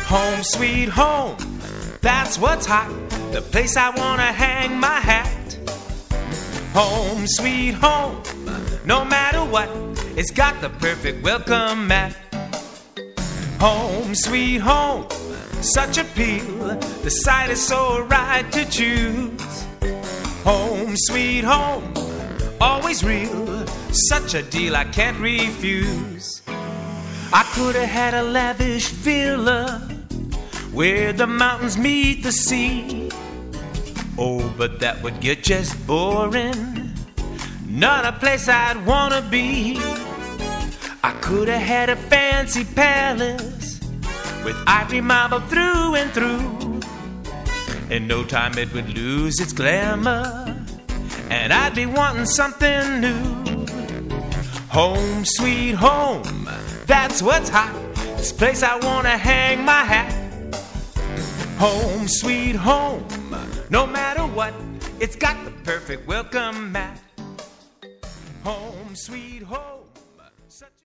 Home sweet home, that's what's hot, the place I wanna hang my hat. Home sweet home, no matter what, it's got the perfect welcome mat. Home sweet home, such appeal, the sight is so right to choose. Home sweet home, always real, such a deal I can't refuse. I could have had a lavish villa where the mountains meet the sea. Oh, but that would get just boring, not a place I'd wanna be. I could have had a fancy palace with ivory marble through and through. In no time it would lose its glamour, and I'd be wanting something new. Home sweet home, that's what's hot, this place I wanna hang my hat. Home sweet home, no matter what, it's got the perfect welcome mat. Home sweet home, such